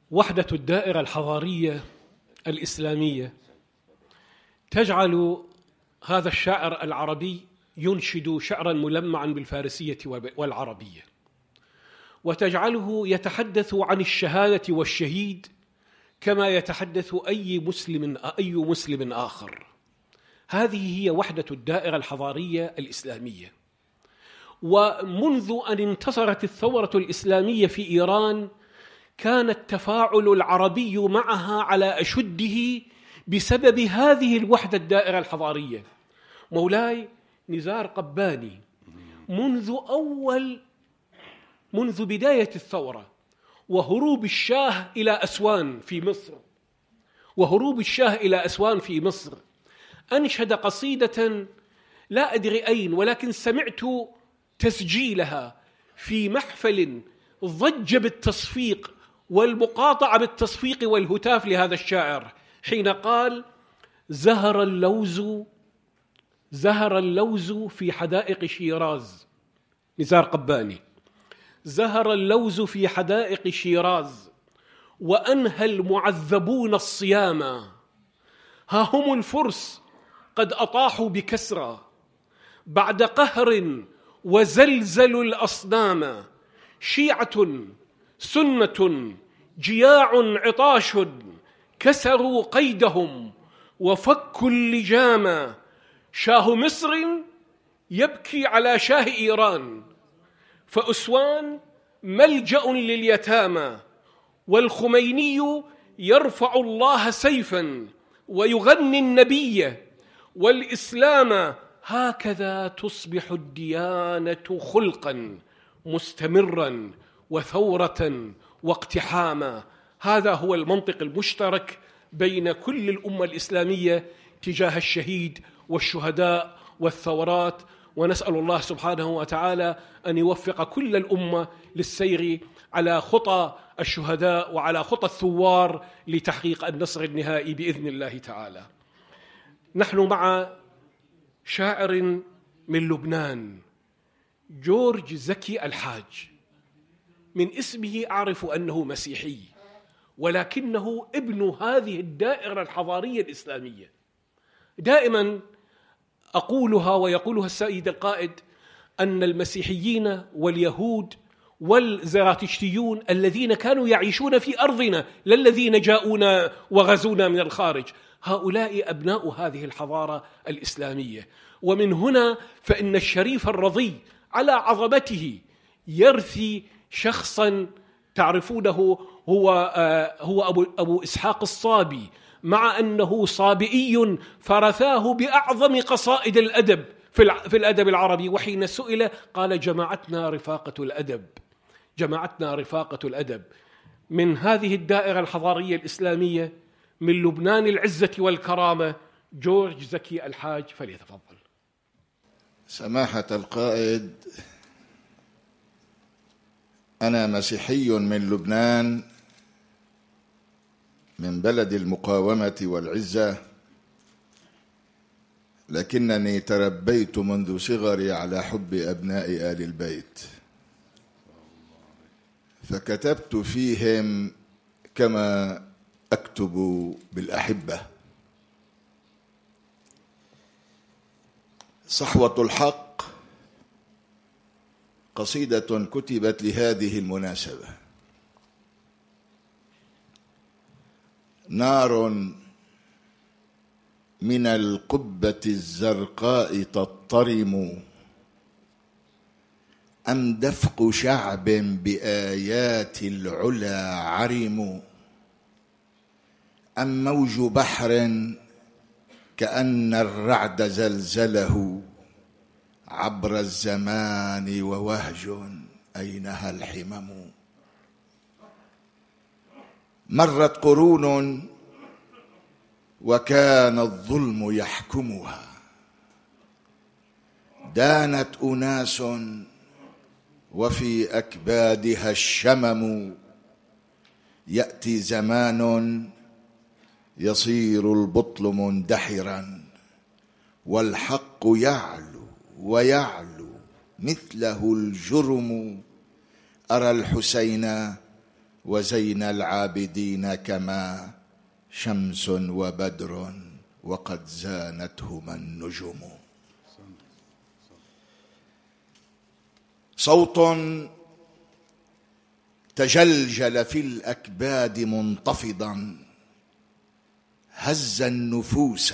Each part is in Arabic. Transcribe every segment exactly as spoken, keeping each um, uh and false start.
وحدة الدائرة الحضارية الإسلامية تجعل هذا الشاعر العربي ينشد شعرا ملمعا بالفارسية والعربية، وتجعله يتحدث عن الشهادة والشهيد كما يتحدث أي مسلم أي مسلم آخر. هذه هي وحدة الدائرة الحضارية الإسلامية. ومنذ أن انتصرت الثورة الإسلامية في إيران كان التفاعل العربي معها على أشده بسبب هذه الوحدة الدائرة الحضارية. مولاي نزار قباني منذ أول منذ بداية الثورة وهروب الشاه إلى أسوان في مصر وهروب الشاه إلى أسوان في مصر أنشد قصيدة لا أدري أين، ولكن سمعت تسجيلها في محفل ضج بالتصفيق والمقاطعة بالتصفيق والهتاف لهذا الشاعر حين قال: زهر اللوز زهر اللوز في حدائق شيراز. نزار قباني: زهر اللوز في حدائق شيراز وأنهى المعذبون الصيام، ها هم الفرس قد أطاحوا بكسرى بعد قهر وزلزلوا الأصنام، شيعة سنة جياع عطاش كسروا قيدهم وفكوا اللجام، شاه مصر يبكي على شاه إيران، فأسوان ملجأ لليتامى، والخميني يرفع الله سيفا ويغني النبي والإسلام، هكذا تصبح الديانة خلقا مستمرا وثورة واقتحاما. هذا هو المنطق المشترك بين كل الأمة الإسلامية تجاه الشهيد والشهداء والثورات، ونسأل الله سبحانه وتعالى أن يوفق كل الأمة للسير على خطى الشهداء وعلى خطى الثوار لتحقيق النصر النهائي بإذن الله تعالى. نحن مع شاعر من لبنان، جورج زكي الحاج. من اسمه أعرف أنه مسيحي، ولكنه ابن هذه الدائرة الحضارية الإسلامية. دائما أقولها ويقولها السيد القائد أن المسيحيين واليهود والزراتشتيون الذين كانوا يعيشون في أرضنا لا الذين جاءونا وغزونا من الخارج، هؤلاء أبناء هذه الحضارة الإسلامية. ومن هنا فإن الشريف الرضي على عظمته يرثي شخصا تعرفونه هو هو أبو, أبو إسحاق الصابي، مع أنه صابئي فرثاه بأعظم قصائد الأدب في الأدب العربي، وحين سئل قال: جمعتنا رفاقة الأدب جمعتنا رفاقة الأدب. من هذه الدائرة الحضارية الإسلامية من لبنان العزة والكرامة، جورج زكي الحاج، فليتفضل. سماحة القائد، أنا مسيحي من لبنان، من بلد المقاومة والعزة، لكنني تربيت منذ صغري على حب أبناء آل البيت، فكتبت فيهم كما أكتب بالأحبة. صحوة الحق قصيدة كتبت لهذه المناسبة. نار من القبة الزرقاء تضطرم، أم دفق شعب بآيات العلا عرم، أم موج بحر كأن الرعد زلزله عبر الزمان ووهج أينها الحمم. مرت قرون وكان الظلم يحكمها، دانت أناس وفي أكبادها الشمم، يأتي زمان يصير البطل مندحرا والحق يعلو ويعلو مثله الجرم. أرى الحسين وزين العابدين كما شمس وبدر وقد زانتهما النجوم. صوت تجلجل في الأكباد منتفضا هز النفوس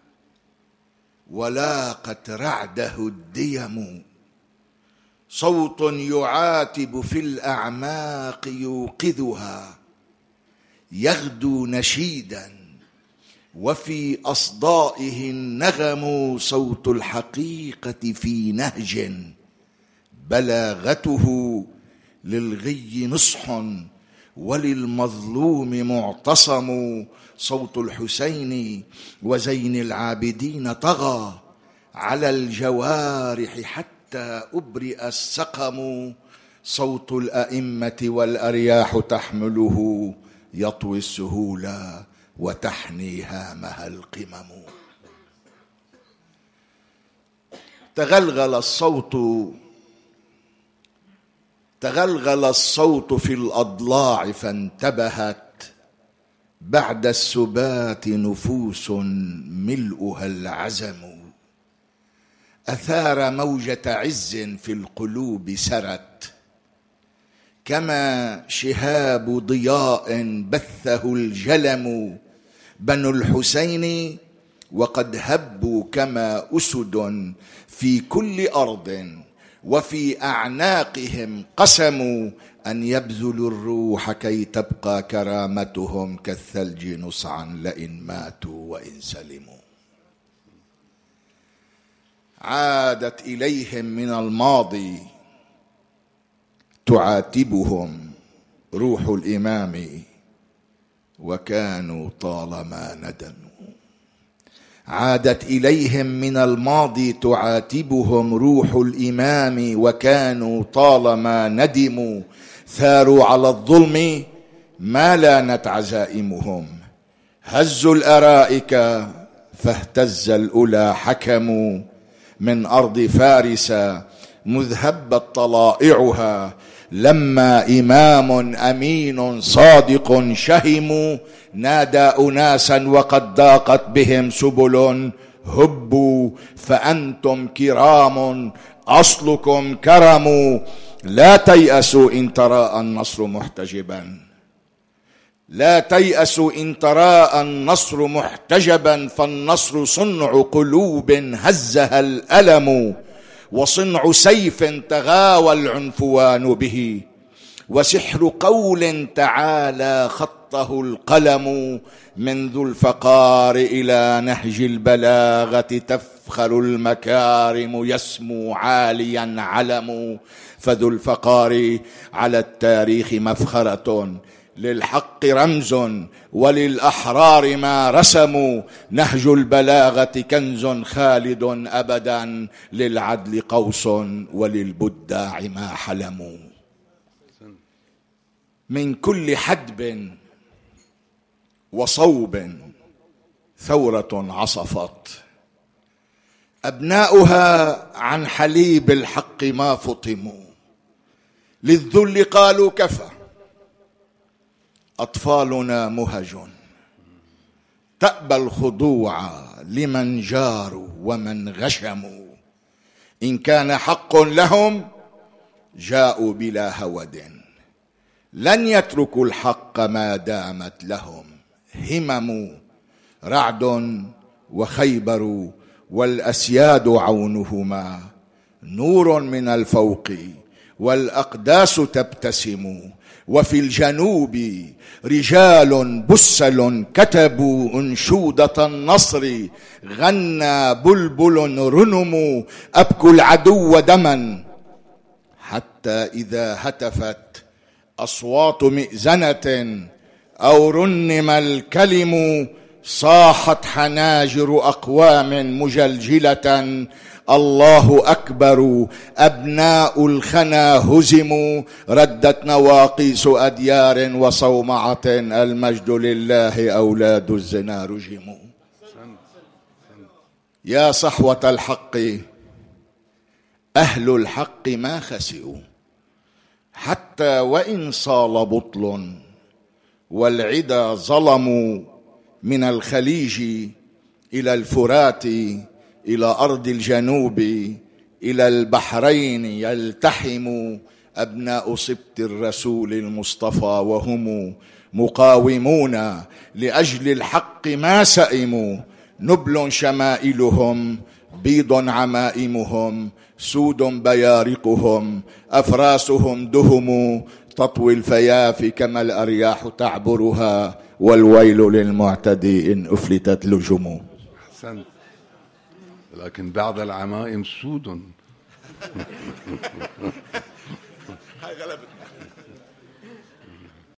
ولاقت رعده الديم. صوت يعاتب في الأعماق يوقظها يغدو نشيدا وفي أصدائه النغم. صوت الحقيقة في نهج بلاغته للغي نصح وللمظلوم معتصم. صوت الحسين وزين العابدين طغى على الجوارح حتى أبرئ السقم. صوت الأئمة والأرياح تحمله يطوي السهولا وتحني هامها القمم. تغلغل الصوت تغلغل الصوت في الأضلاع فانتبهت بعد السبات نفوس ملؤها العزم. أثار موجة عز في القلوب سرت كما شهاب ضياء بثه الجلم. بنو الحسين وقد هبوا كما أسد في كل أرض وفي أعناقهم قسموا أن يبذلوا الروح كي تبقى كرامتهم كالثلج نصعا لئن ماتوا وإن سلموا. عادت إليهم من الماضي تعاتبهم روح الإمام وكانوا طالما ندموا. عادت إليهم من الماضي تعاتبهم روح الإمام وكانوا طالما ندموا. ثاروا على الظلم ما لانت عزائمهم هزوا الأرائك فاهتز الأولى حكموا. من أرض فارس مذ هبت طلائعها لما إمام أمين صادق شهم. نادى أناسا وقد ضاقت بهم سبل هبوا فأنتم كرام أصلكم كرم. لا تيأسوا إن تراءى النصر محتجبا لا تيأسوا إن تراءى النصر محتجبا. فالنصر صنع قلوب هزها الألم وصنع سيف تغاوى العنفوان به وسحر قول تعالى خطه القلم. من ذو الفقار إلى نهج البلاغة تفخر المكارم يسمو عاليا علم. فذو الفقار على التاريخ مفخرة للحق رمز وللأحرار ما رسموا. نهج البلاغة كنز خالد أبدا للعدل قوس وللبداع ما حلموا. من كل حدب وصوب ثورة عصفت أبناؤها عن حليب الحق ما فطموا. للذل قالوا كفى أطفالنا مهج تأبى الخضوع لمن جاروا ومن غشموا. إن كان حق لهم جاءوا بلا هود لن يتركوا الحق ما دامت لهم همم. رعد وخيبر والأسياد عونهما نور من الفوق والأقداس تبتسم. وفي الجنوب رجال بسل كتبوا أنشودة النصر غنى بلبل رنم. أبكوا العدو دما حتى إذا هتفت أصوات مئذنة أو رنم الكلم صاحت حناجر أقوام مجلجلة الله أكبر أبناء الخنا هزموا. ردت نواقيس أديار وصومعة المجد لله أولاد الزنا رجموا. يا صحوة الحق أهل الحق ما خسئوا حتى وإن صال بطل والعدا ظلموا من الخليج إلى الفرات إلى أرض الجنوب إلى البحرين يلتحم أبناء سبط الرسول المصطفى وهم مقاومون لأجل الحق ما سئموا. نبل شمائلهم بيض عمائمهم سود بيارقهم أفراسهم دهم تطوي الفياف كما الأرياح تعبرها والويل للمعتدي إن أفلتت لجمه. أحسنت، لكن بعد العمائم سود. هاي غلبت.